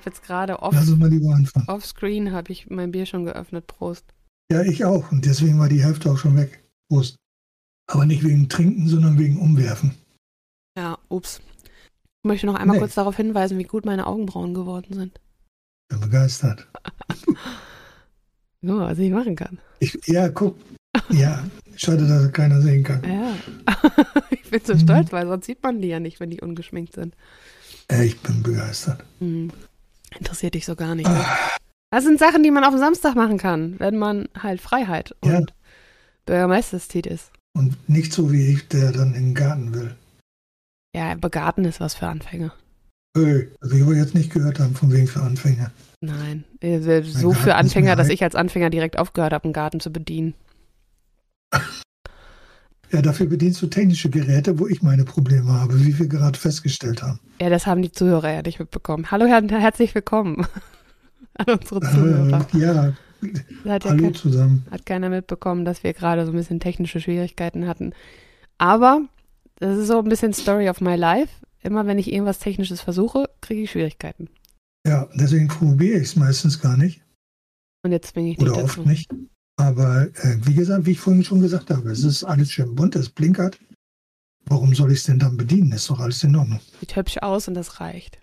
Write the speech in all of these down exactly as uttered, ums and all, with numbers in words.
habe jetzt gerade off, Lass uns mal lieber anfangen. offscreen habe ich mein Bier schon geöffnet. Prost. Ja, ich auch. Und deswegen war die Hälfte auch schon weg. Prost. Aber nicht wegen Trinken, sondern wegen Umwerfen. Ja, ups. Ich möchte noch einmal Nee. kurz darauf hinweisen, wie gut meine Augenbrauen geworden sind. Bin begeistert. Guck mal, was ich machen kann. Ich, ja, guck. Ja, schade, dass keiner sehen kann. Ja. Ich bin so Mhm. stolz, weil sonst sieht man die ja nicht, wenn die ungeschminkt sind. Ja, ich bin begeistert. Hm. Interessiert dich so gar nicht. Ne? Das sind Sachen, die man auf dem Samstag machen kann, wenn man halt Freiheit und Ja. Bürgermeisterstit ist. Und nicht so wie ich, der dann in den Garten will. Ja, begarten ist was für Anfänger. Hey, also ich wollte jetzt nicht gehört haben, von wegen für Anfänger. Nein, äh, so Garten für ist Anfänger, mir dass ein- ich als Anfänger direkt aufgehört habe, einen Garten zu bedienen. Ja, dafür bedienst du technische Geräte, wo ich meine Probleme habe, wie wir gerade festgestellt haben. Ja, das haben die Zuhörer ja nicht mitbekommen. Hallo, Herr, herzlich willkommen an unsere Zuhörer. Äh, ja, Das hat ja hallo kein, zusammen. hat keiner mitbekommen, dass wir gerade so ein bisschen technische Schwierigkeiten hatten. Aber das ist so ein bisschen Story of my life. Immer wenn ich irgendwas Technisches versuche, kriege ich Schwierigkeiten. Ja, deswegen probiere ich es meistens gar nicht. Und jetzt zwinge ich dich Oder dazu. oft nicht. Aber äh, wie gesagt, wie ich vorhin schon gesagt habe, es ist alles schön bunt, es blinkert. Warum soll ich es denn dann bedienen? Ist doch alles in Ordnung. Sieht hübsch aus und das reicht.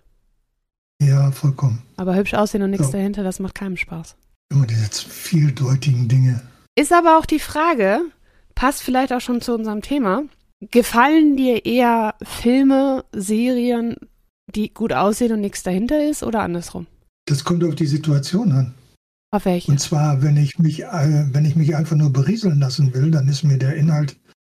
Ja, vollkommen. Aber hübsch aussehen und nichts So. dahinter, das macht keinem Spaß. Immer diese vieldeutigen Dinge. Ist aber auch die Frage, passt vielleicht auch schon zu unserem Thema, gefallen dir eher Filme, Serien, die gut aussehen und nichts dahinter ist oder andersrum? Das kommt auf die Situation an. Auf welche? Und zwar, wenn ich mich, äh, wenn ich mich einfach nur berieseln lassen will, dann ist mir der Inhalt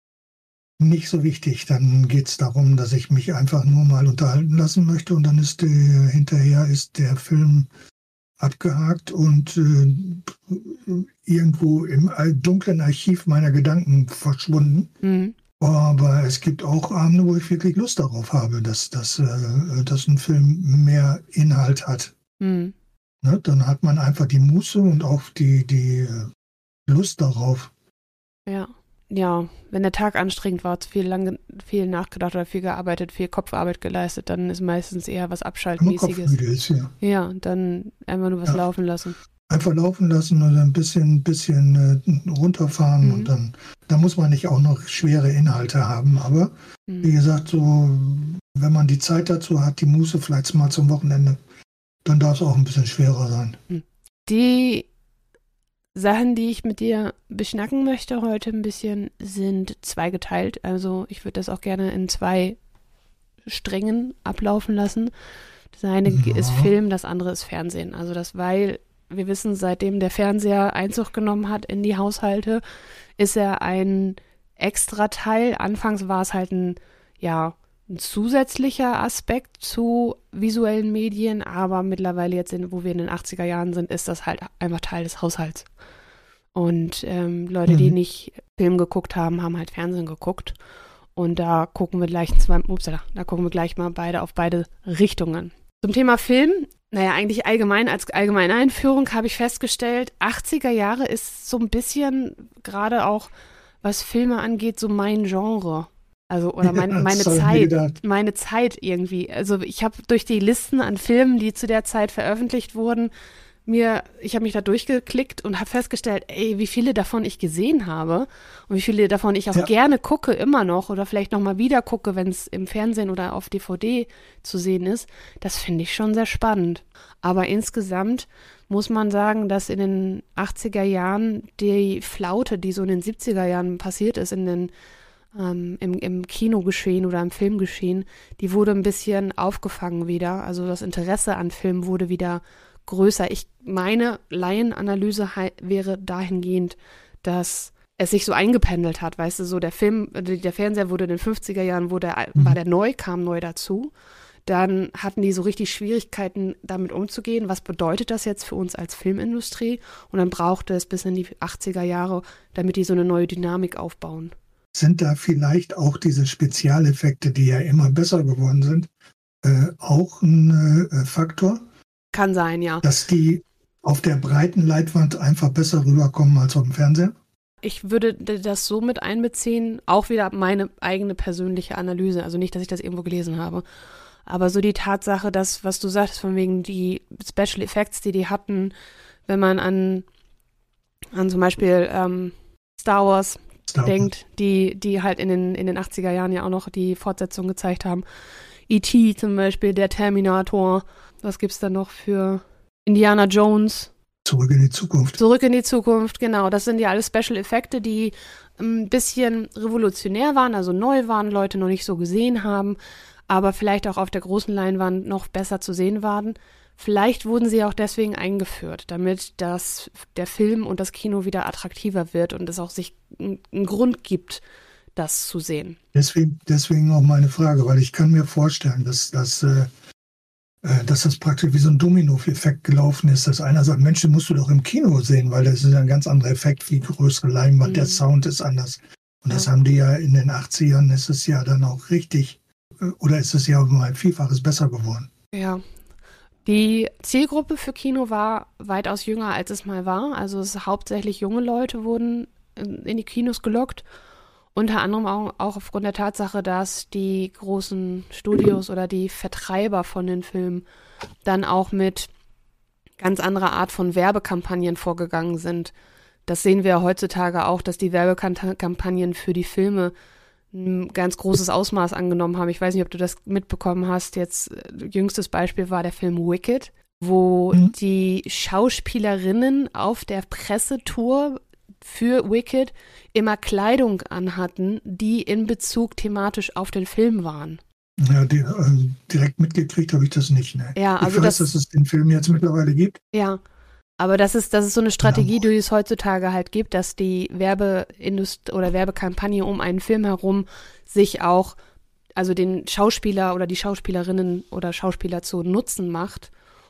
nicht so wichtig. Dann geht es darum, dass ich mich einfach nur mal unterhalten lassen möchte und dann ist äh, hinterher ist der Film abgehakt und äh, irgendwo im dunklen Archiv meiner Gedanken verschwunden. Mhm. Aber es gibt auch Abende, wo ich wirklich Lust darauf habe, dass, dass, äh, dass ein Film mehr Inhalt hat. Mhm. Ne? Dann hat man einfach die Muße und auch die, die äh, Lust darauf. Ja. Ja, wenn der Tag anstrengend war, zu viel lange, viel nachgedacht oder viel gearbeitet, viel Kopfarbeit geleistet, dann ist meistens eher was Wenn man Abschaltmäßiges. kopfmüde ist, ja. Ja, dann einfach nur was Ja. laufen lassen. Einfach laufen lassen oder ein bisschen, bisschen äh, runterfahren Mhm. und dann, da muss man nicht auch noch schwere Inhalte haben. Aber wie Mhm. gesagt, so, wenn man die Zeit dazu hat, die Muße vielleicht mal zum Wochenende, dann darf es auch ein bisschen schwerer sein. Die Sachen, die ich mit dir beschnacken möchte heute ein bisschen, sind zweigeteilt. Also ich würde das auch gerne in zwei Strängen ablaufen lassen. Das eine Ja. ist Film, das andere ist Fernsehen. Also das, weil wir wissen, seitdem der Fernseher Einzug genommen hat in die Haushalte, ist er ein Extrateil. Anfangs war es halt ein, ja, ein zusätzlicher Aspekt zu visuellen Medien, aber mittlerweile jetzt, in, wo wir in den achtziger Jahren sind, ist das halt einfach Teil des Haushalts. Und ähm, Leute, die Mhm. nicht Film geguckt haben, haben halt Fernsehen geguckt. Und da gucken wir gleich zwei, upsala, da gucken wir gleich mal beide auf beide Richtungen. Zum Thema Film, naja, eigentlich allgemein, als allgemeine Einführung habe ich festgestellt, achtziger Jahre ist so ein bisschen, gerade auch was Filme angeht, so mein Genre. Also, oder mein, Ja, meine das hab ich mir Zeit, gedacht. meine Zeit irgendwie. Also ich habe durch die Listen an Filmen, die zu der Zeit veröffentlicht wurden, mir, ich habe mich da durchgeklickt und habe festgestellt, ey, wie viele davon ich gesehen habe und wie viele davon ich auch Ja. gerne gucke immer noch oder vielleicht noch mal wieder gucke, wenn es im Fernsehen oder auf D V D zu sehen ist. Das finde ich schon sehr spannend. Aber insgesamt muss man sagen, dass in den achtziger Jahren die Flaute, die so in den siebziger Jahren passiert ist, in den ähm, im, im Kinogeschehen oder im Filmgeschehen, die wurde ein bisschen aufgefangen wieder. Also das Interesse an Filmen wurde wieder größer. Ich meine Laienanalyse hei- wäre dahingehend, dass es sich so eingependelt hat, weißt du, so der Film, der Fernseher wurde in den fünfziger Jahren, wo der, Mhm. war der neu, kam neu dazu. Dann hatten die so richtig Schwierigkeiten, damit umzugehen. Was bedeutet das jetzt für uns als Filmindustrie? Und dann brauchte es bis in die achtziger Jahre, damit die so eine neue Dynamik aufbauen. Sind da vielleicht auch diese Spezialeffekte, die ja immer besser geworden sind, äh, auch ein äh, Faktor, Kann sein, ja. dass die auf der breiten Leinwand einfach besser rüberkommen als auf dem Fernseher? Ich würde d- das so mit einbeziehen, auch wieder meine eigene persönliche Analyse. Also nicht, dass ich das irgendwo gelesen habe. Aber so die Tatsache, dass, was du sagst, von wegen die Special Effects, die die hatten, wenn man an, an zum Beispiel ähm, Star Wars Star denkt, die, die halt in den, in den achtziger Jahren ja auch noch die Fortsetzung gezeigt haben. E T zum Beispiel, der Terminator. Was gibt's da noch für Indiana Jones? Zurück in die Zukunft. Zurück in die Zukunft, genau. Das sind ja alles Special Effekte, die ein bisschen revolutionär waren, also neu waren, Leute noch nicht so gesehen haben, aber vielleicht auch auf der großen Leinwand noch besser zu sehen waren. Vielleicht wurden sie auch deswegen eingeführt, damit das, der Film und das Kino wieder attraktiver wird und es auch sich einen Grund gibt, das zu sehen. Deswegen, deswegen auch meine Frage, weil ich kann mir vorstellen, dass, dass, äh, dass das praktisch wie so ein Domino-Effekt gelaufen ist, dass einer sagt, Mensch, den musst du doch im Kino sehen, weil das ist ein ganz anderer Effekt, viel größere Leinwand, mhm. der Sound ist anders. Und ja. das haben die ja in den achtzigern, ist es ja dann auch richtig, oder ist es ja um ein Vielfaches besser geworden. Ja. Die Zielgruppe für Kino war weitaus jünger, als es mal war. Also es hauptsächlich junge Leute wurden in die Kinos gelockt. Unter anderem auch, auch aufgrund der Tatsache, dass die großen Studios oder die Vertreiber von den Filmen dann auch mit ganz anderer Art von Werbekampagnen vorgegangen sind. Das sehen wir heutzutage auch, dass die Werbekampagnen für die Filme ein ganz großes Ausmaß angenommen haben. Ich weiß nicht, ob du das mitbekommen hast. Jetzt jüngstes Beispiel war der Film Wicked, wo mhm. die Schauspielerinnen auf der Pressetour für Wicked immer Kleidung anhatten, die in Bezug thematisch auf den Film waren. Ja, die, äh, direkt mitgekriegt habe ich das nicht. Ne? Ja, also ich weiß, das, dass es den Film jetzt mittlerweile gibt. Ja, aber das ist, das ist so eine Strategie, ja, die es heutzutage halt gibt, dass die Werbeindustrie oder Werbekampagne um einen Film herum sich auch, also den Schauspieler oder die Schauspielerinnen oder Schauspieler zu Nutzen macht,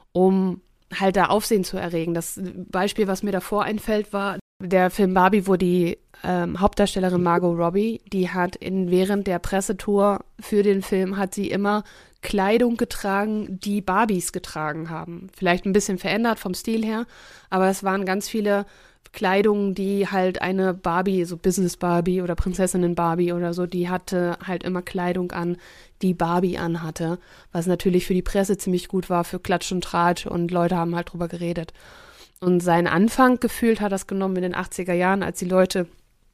um halt da Aufsehen zu erregen. Das Beispiel, was mir davor einfällt, war der Film Barbie, wo die ähm, Hauptdarstellerin Margot Robbie, die hat in, während der Pressetour für den Film, hat sie immer Kleidung getragen, die Barbies getragen haben. Vielleicht ein bisschen verändert vom Stil her, aber es waren ganz viele Kleidungen, die halt eine Barbie, so Business Barbie oder Prinzessinnen Barbie oder so, die hatte halt immer Kleidung an, die Barbie anhatte, was natürlich für die Presse ziemlich gut war, für Klatsch und Tratsch, und Leute haben halt drüber geredet. Und seinen Anfang gefühlt hat das genommen in den achtziger Jahren, als die Leute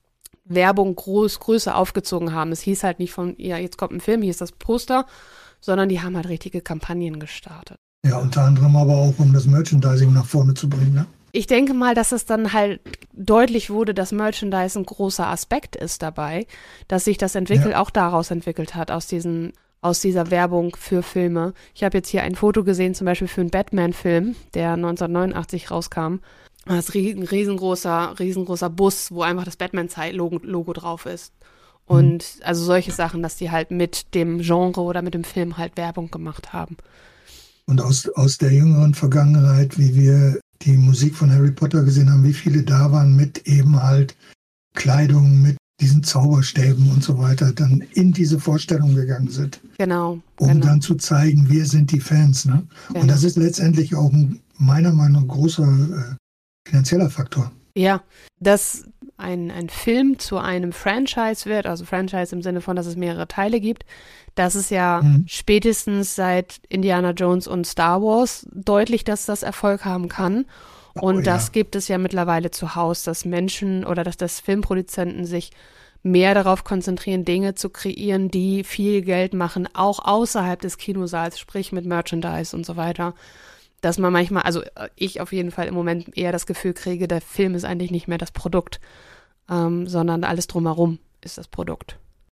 Werbung groß, größer aufgezogen haben. Es hieß halt nicht von, ja, jetzt kommt ein Film, hier ist das Poster, sondern die haben halt richtige Kampagnen gestartet. Ja, unter anderem aber auch, um das Merchandising nach vorne zu bringen, ne? Ich denke mal, dass es dann halt deutlich wurde, dass Merchandise ein großer Aspekt ist dabei, dass sich das entwickelt, ja. auch daraus entwickelt hat, aus diesen, aus dieser Werbung für Filme. Ich habe jetzt hier ein Foto gesehen, zum Beispiel für einen Batman-Film, der neunzehnhundertneunundachtzig rauskam. Das ist ein riesengroßer, riesengroßer Bus, wo einfach das Batman-Logo Logo drauf ist. Und mhm. also solche Sachen, dass die halt mit dem Genre oder mit dem Film halt Werbung gemacht haben. Und aus, aus der jüngeren Vergangenheit, wie wir die Musik von Harry Potter gesehen haben, wie viele da waren mit eben halt Kleidung, mit diesen Zauberstäben und so weiter, dann in diese Vorstellung gegangen sind. Genau. Um genau. dann zu zeigen, wir sind die Fans. Ne? Genau. Und das ist letztendlich auch ein, meiner Meinung nach, großer äh, finanzieller Faktor. Ja, dass ein, ein Film zu einem Franchise wird, also Franchise im Sinne von, dass es mehrere Teile gibt, das ist ja mhm. spätestens seit Indiana Jones und Star Wars deutlich, dass das Erfolg haben kann. Und oh, ja. das gibt es ja mittlerweile zuhaus, dass Menschen oder dass das Filmproduzenten sich mehr darauf konzentrieren, Dinge zu kreieren, die viel Geld machen, auch außerhalb des Kinosaals, sprich mit Merchandise und so weiter. Dass man manchmal, also ich auf jeden Fall im Moment eher das Gefühl kriege, der Film ist eigentlich nicht mehr das Produkt, ähm, sondern alles drumherum ist das Produkt.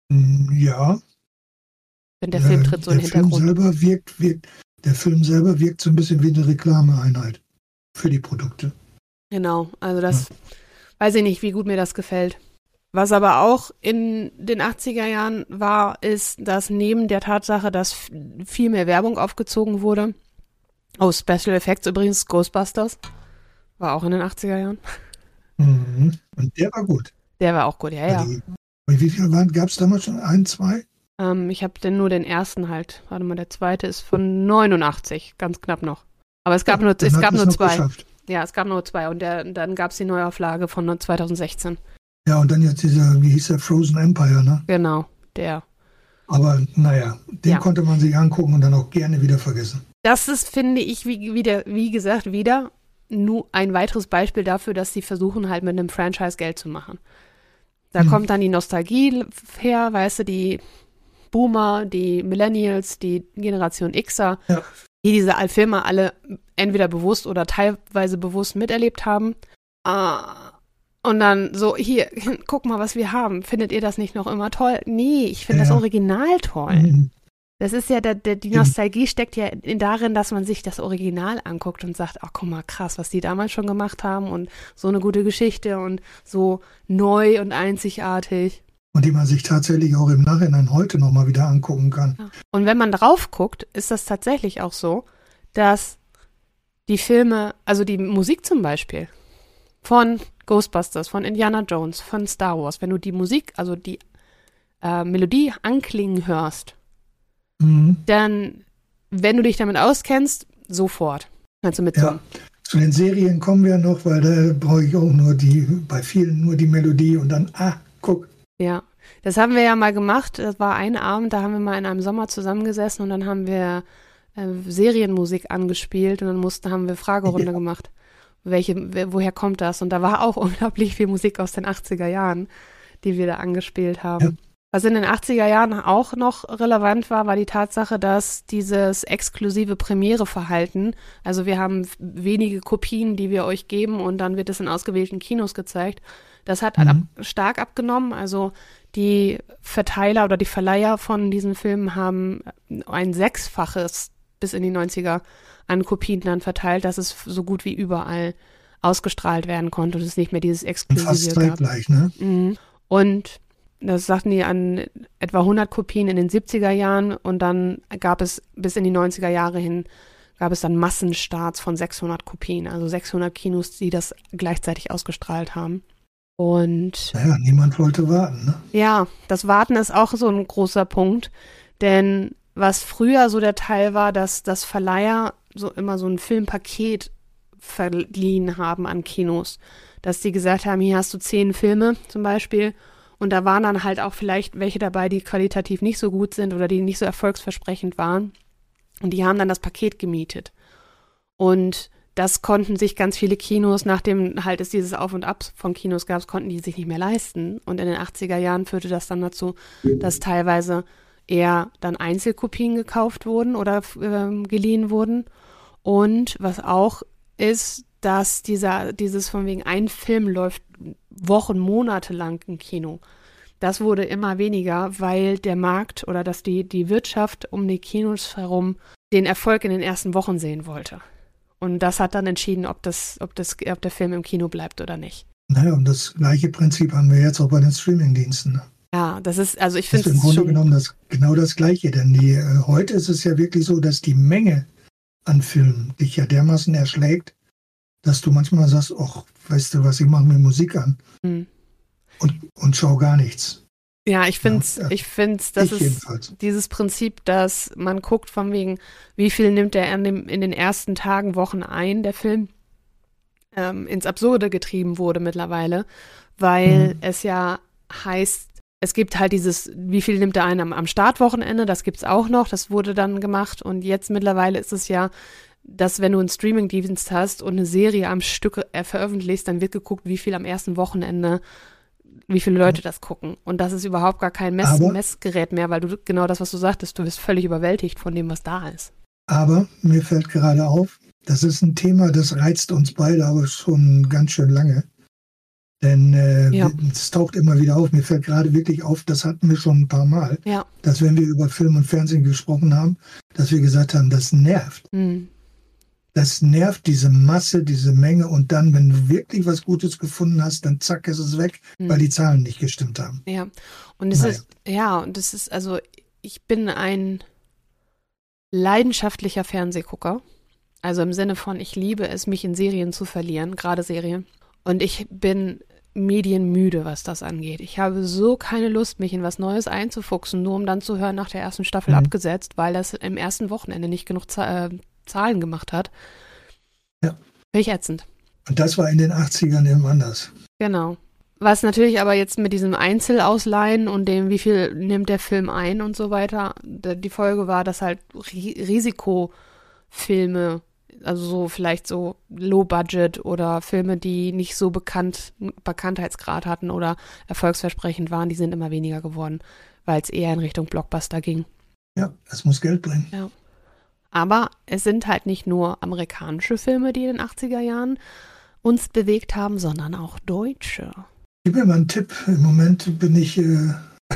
Ja. Denn der Film tritt so in den Hintergrund. Film selber wirkt, wirkt, der Film selber wirkt so ein bisschen wie eine Reklameeinheit für die Produkte. Genau, also das, ja. weiß ich nicht, wie gut mir das gefällt. Was aber auch in den achtziger Jahren war, ist, dass neben der Tatsache, dass viel mehr Werbung aufgezogen wurde, oh, Special Effects übrigens, Ghostbusters, war auch in den achtziger Jahren. Mhm. Und der war gut. Der war auch gut, ja, ja. Die, wie viele waren, gab es damals schon? Ein, zwei? Ähm, ich habe denn nur den ersten halt. Warte mal, der zweite ist von neunundachtzig, ganz knapp noch. Aber es gab ja, nur, es gab nur zwei. Geschafft. Ja, es gab nur zwei. Und der, dann gab es die Neuauflage von zweitausendsechzehn. Ja, und dann jetzt dieser, wie hieß der, Frozen Empire, ne? Genau, der. Aber naja, den Ja. konnte man sich angucken und dann auch gerne wieder vergessen. Das ist, finde ich, wie, wieder, wie gesagt, wieder nur ein weiteres Beispiel dafür, dass sie versuchen, halt mit einem Franchise Geld zu machen. Da Mhm. kommt dann die Nostalgie her, weißt du, die Boomer, die Millennials, die Generation Xer, Ja. die diese Filme alle entweder bewusst oder teilweise bewusst miterlebt haben. Ah, und dann so, hier, guck mal, was wir haben. Findet ihr das nicht noch immer toll? Nee, ich finde Ja. das Original toll. Mhm. Das ist ja, der, der, die Ja. Nostalgie steckt ja in, darin, dass man sich das Original anguckt und sagt, ach guck mal, krass, was die damals schon gemacht haben und so eine gute Geschichte und so neu und einzigartig. Und die man sich tatsächlich auch im Nachhinein heute nochmal wieder angucken kann. Ja. Und wenn man drauf guckt, ist das tatsächlich auch so, dass die Filme, also die Musik zum Beispiel von Ghostbusters, von Indiana Jones, von Star Wars, wenn du die Musik, also die äh, Melodie anklingen hörst, Mhm. dann, wenn du dich damit auskennst, sofort. Kannst du mitsingen. Ja, zu den Serien kommen wir noch, weil da brauche ich auch nur die, bei vielen nur die Melodie und dann, ah, guck. Ja, das haben wir ja mal gemacht. Das war ein Abend, da haben wir mal in einem Sommer zusammengesessen und dann haben wir äh, Serienmusik angespielt und dann mussten, haben wir Fragerunde Ja. gemacht. Welche, wer- woher kommt das? Und da war auch unglaublich viel Musik aus den achtziger Jahren, die wir da angespielt haben. Ja. Was in den achtziger Jahren auch noch relevant war, war die Tatsache, dass dieses exklusive Premiere-Verhalten, also wir haben wenige Kopien, die wir euch geben und dann wird es in ausgewählten Kinos gezeigt, das hat Mhm. ab, stark abgenommen. Also die Verteiler oder die Verleiher von diesen Filmen haben ein Sechsfaches bis in die neunziger an Kopien dann verteilt, dass es so gut wie überall ausgestrahlt werden konnte und es nicht mehr dieses Und fast Exklusive gab. zeitgleich, ne? Mhm. Und das sagten die an etwa hundert Kopien in den siebziger Jahren und dann gab es bis in die neunziger Jahre hin, gab es dann Massenstarts von sechshundert Kopien, also sechshundert Kinos, die das gleichzeitig ausgestrahlt haben. Und Naja, niemand wollte warten, ne? ja, das Warten ist auch so ein großer Punkt, denn was früher so der Teil war, dass das Verleiher so immer so ein Filmpaket verliehen haben an Kinos, dass die gesagt haben, hier hast du zehn Filme zum Beispiel und da waren dann halt auch vielleicht welche dabei, die qualitativ nicht so gut sind oder die nicht so erfolgsversprechend waren und die haben dann das Paket gemietet und das konnten sich ganz viele Kinos, nachdem halt es dieses Auf und Ab von Kinos gab, konnten die sich nicht mehr leisten. Und in den achtziger Jahren führte das dann dazu, dass teilweise eher dann Einzelkopien gekauft wurden oder ähm, geliehen wurden. Und was auch ist, dass dieser, dieses von wegen ein Film läuft Wochen, Monate lang im Kino. Das wurde immer weniger, weil der Markt oder dass die, die Wirtschaft um die Kinos herum den Erfolg in den ersten Wochen sehen wollte. Und das hat dann entschieden, ob das, ob das, ob der Film im Kino bleibt oder nicht. Naja, und das gleiche Prinzip haben wir jetzt auch bei den Streamingdiensten. Ne? Ja, das ist, also ich Das finde ist im es Grunde schon. genommen das, genau das Gleiche, denn die, äh, heute ist es ja wirklich so, dass die Menge an Filmen dich ja dermaßen erschlägt, dass du manchmal sagst, ach, weißt du was, ich mache mir Musik an Hm. und, und schau gar nichts. Ja, ich finde es, Ja, ich finde es, das ich ist jedenfalls. dieses Prinzip, dass man guckt von wegen, wie viel nimmt er in, dem, in den ersten Tagen, Wochen ein, der Film, ähm, ins Absurde getrieben wurde mittlerweile, weil Mhm. es ja heißt, es gibt halt dieses, wie viel nimmt er ein am, am Startwochenende, das gibt's auch noch, das wurde dann gemacht und jetzt mittlerweile ist es ja, dass wenn du einen Streaming-Dienst hast und eine Serie am Stück äh, veröffentlichst, dann wird geguckt, wie viel am ersten Wochenende, wie viele Leute das gucken. Und das ist überhaupt gar kein Mess Aber- Messgerät mehr, weil du genau das, was du sagtest, du wirst völlig überwältigt von dem, was da ist. Aber mir fällt gerade auf, das ist ein Thema, das reizt uns beide aber schon ganz schön lange. Denn äh, Ja. es taucht immer wieder auf. Mir fällt gerade wirklich auf, das hatten wir schon ein paar Mal, Ja. dass wenn wir über Film und Fernsehen gesprochen haben, dass wir gesagt haben, das nervt. Hm. Das nervt, diese Masse, diese Menge. Und dann, wenn du wirklich was Gutes gefunden hast, dann zack, ist es weg, Hm. weil die Zahlen nicht gestimmt haben. Ja. Und es Naja. ist, ja, und es ist, also, ich bin ein leidenschaftlicher Fernsehgucker. Also im Sinne von, ich liebe es, mich in Serien zu verlieren, gerade Serien. Und ich bin medienmüde, was das angeht. Ich habe so keine Lust, mich in was Neues einzufuchsen, nur um dann zu hören, nach der ersten Staffel Mhm. abgesetzt, weil das im ersten Wochenende nicht genug Za- äh, Zahlen gemacht hat. Ja. Finde ich ätzend. Und das war in den achtzigern eben anders. Genau. Was natürlich aber jetzt mit diesem Einzelausleihen und dem, wie viel nimmt der Film ein und so weiter, die Folge war, dass halt Risikofilme, also so vielleicht so Low-Budget oder Filme, die nicht so bekannt, Bekanntheitsgrad hatten oder erfolgsversprechend waren, die sind immer weniger geworden, weil es eher in Richtung Blockbuster ging. Ja, es muss Geld bringen. Ja. Aber es sind halt nicht nur amerikanische Filme, die in den achtziger Jahren uns bewegt haben, sondern auch deutsche. Gib mir mal einen Tipp. Im Moment bin ich, äh,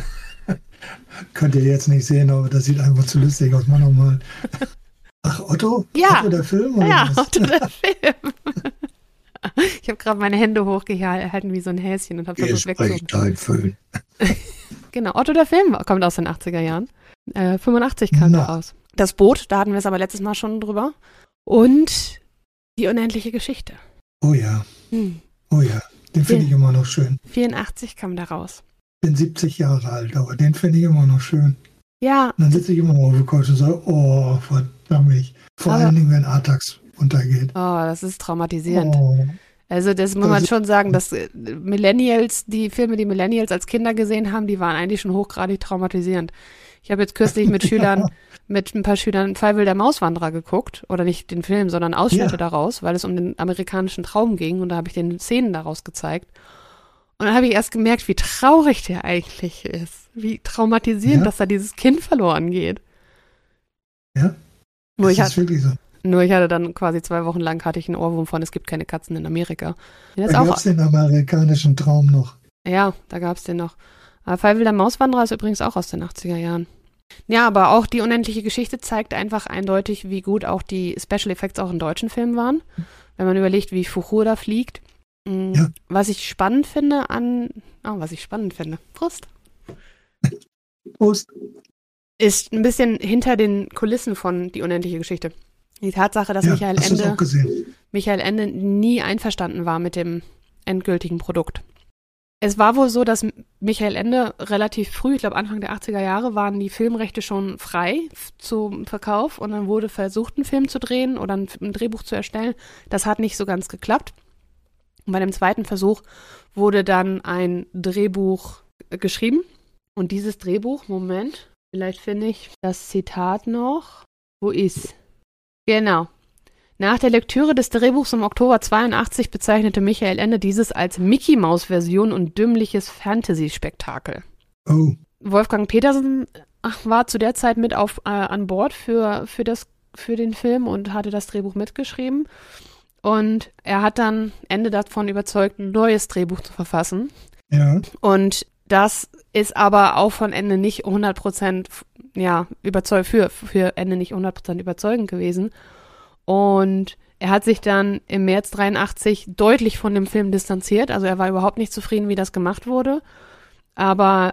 könnt ihr jetzt nicht sehen, aber das sieht einfach zu lustig aus. Mach nochmal. Ach, Otto? Ja. Otto der Film? Oder ja, was? Otto der Film. Ich habe gerade meine Hände hochgehalten wie so ein Häschen und habe versucht wegzuholen. Genau, Otto der Film kommt aus den achtziger Jahren. Äh, fünfundachtzig kam er raus. Das Boot, da hatten wir es aber letztes Mal schon drüber. Und die unendliche Geschichte. Oh ja. Hm. Oh ja. Den finde ich immer noch schön. vierundachtzig kam da raus. Ich bin siebzig Jahre alt, aber den finde ich immer noch schön. Ja. Und dann sitze ich immer auf der Couch und sage, oh, verdammt. Vor aber, allen Dingen, wenn Artax untergeht. Oh, das ist traumatisierend. Oh. Also das muss man schon sagen, dass Millennials, die Filme, die Millennials als Kinder gesehen haben, die waren eigentlich schon hochgradig traumatisierend. Ich habe jetzt kürzlich mit Schülern, mit ein paar Schülern Feivel der Mauswanderer geguckt. Oder nicht den Film, sondern Ausschnitte ja. daraus, weil es um den amerikanischen Traum ging. Und da habe ich den Szenen daraus gezeigt. Und dann habe ich erst gemerkt, wie traurig der eigentlich ist. Wie traumatisierend, ja. dass da dieses Kind verloren geht. Ja, nur das ich ist wirklich so. Nur ich hatte dann quasi zwei Wochen lang hatte ich einen Ohrwurm von, es gibt keine Katzen in Amerika. Da gab es den amerikanischen Traum noch. Ja, da gab es den noch. Feivel der Mauswanderer ist übrigens auch aus den achtziger Jahren. Ja, aber auch die unendliche Geschichte zeigt einfach eindeutig, wie gut auch die Special Effects auch in deutschen Filmen waren. Wenn man überlegt, wie Fuchur da fliegt. Ja. Was ich spannend finde an, oh, was ich spannend finde, Prost. Prost. Ist ein bisschen hinter den Kulissen von die unendliche Geschichte. Die Tatsache, dass ja, Michael hast Ende, auch gesehen? Michael Ende nie einverstanden war mit dem endgültigen Produkt. Es war wohl so, dass Michael Ende relativ früh, ich glaube Anfang der achtziger Jahre, waren die Filmrechte schon frei zum Verkauf und dann wurde versucht, einen Film zu drehen oder ein, ein Drehbuch zu erstellen. Das hat nicht so ganz geklappt. Und bei dem zweiten Versuch wurde dann ein Drehbuch geschrieben. Und dieses Drehbuch, Moment, vielleicht finde ich das Zitat noch. Wo ist? Genau. Nach der Lektüre des Drehbuchs im Oktober zweiundachtzig bezeichnete Michael Ende dieses als Mickey-Maus-Version und dümmliches Fantasy-Spektakel. Oh. Wolfgang Petersen war zu der Zeit mit auf, äh, an Bord für, für, das, für den Film und hatte das Drehbuch mitgeschrieben. Und er hat dann Ende davon überzeugt, ein neues Drehbuch zu verfassen. Ja. Und das ist aber auch von Ende nicht hundert Prozent ja, überzeug, für, für Ende nicht hundert Prozent überzeugend gewesen. Und er hat sich dann im März dreiundachtzig deutlich von dem Film distanziert. Also er war überhaupt nicht zufrieden, wie das gemacht wurde. Aber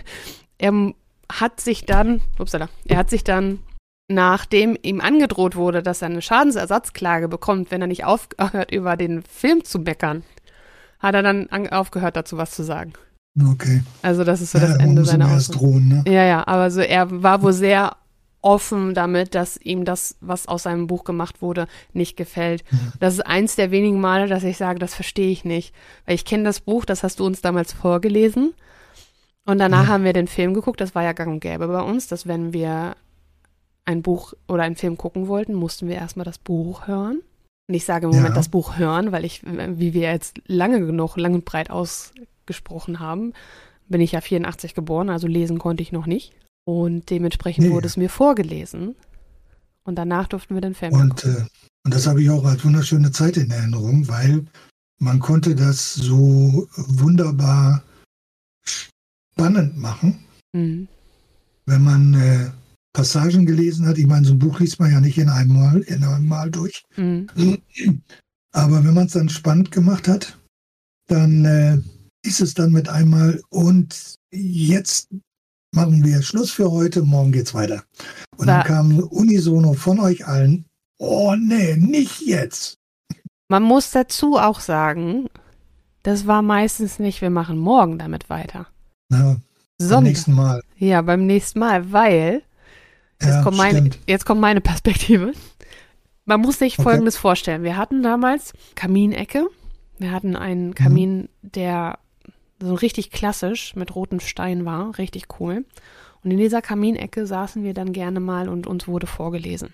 er hat sich dann, upsala, er hat sich dann, nachdem ihm angedroht wurde, dass er eine Schadensersatzklage bekommt, wenn er nicht aufhört, über den Film zu meckern, hat er dann an, aufgehört, dazu was zu sagen. Okay. Also das ist so ja, das Ende seiner Aussage. Drohen, ne? Ja, ja, aber so er war wohl sehr offen damit, dass ihm das, was aus seinem Buch gemacht wurde, nicht gefällt. Mhm. Das ist eins der wenigen Male, dass ich sage, das verstehe ich nicht. Weil ich kenne das Buch, das hast du uns damals vorgelesen. Und danach mhm. haben wir den Film geguckt. Das war ja gang und gäbe bei uns, dass wenn wir ein Buch oder einen Film gucken wollten, mussten wir erstmal das Buch hören. Und ich sage im Moment ja. das Buch hören, weil ich, wie wir jetzt lange genug, lang und breit ausgesprochen haben, bin ich ja vierundachtzig geboren, also lesen konnte ich noch nicht. Und dementsprechend nee. wurde es mir vorgelesen. Und danach durften wir den Film und, äh, und das habe ich auch als wunderschöne Zeit in Erinnerung, weil man konnte das so wunderbar spannend machen, mhm. wenn man äh, Passagen gelesen hat. Ich meine, so ein Buch liest man ja nicht in einem Mal, in einem Mal durch. Mhm. Aber wenn man es dann spannend gemacht hat, dann äh, ist es dann mit einmal und jetzt machen wir Schluss für heute, morgen geht's weiter. Und War, dann kam unisono von euch allen, oh nee, nicht jetzt. Man muss dazu auch sagen, das war meistens nicht, wir machen morgen damit weiter. Na, Sondern, beim nächsten Mal. Ja, beim nächsten Mal, weil, jetzt, ja, kommt, meine, jetzt kommt meine Perspektive. Man muss sich okay. Folgendes vorstellen. Wir hatten damals Kaminecke. Wir hatten einen Kamin, mhm. der so richtig klassisch mit rotem Stein war, richtig cool. Und in dieser Kaminecke saßen wir dann gerne mal und uns wurde vorgelesen.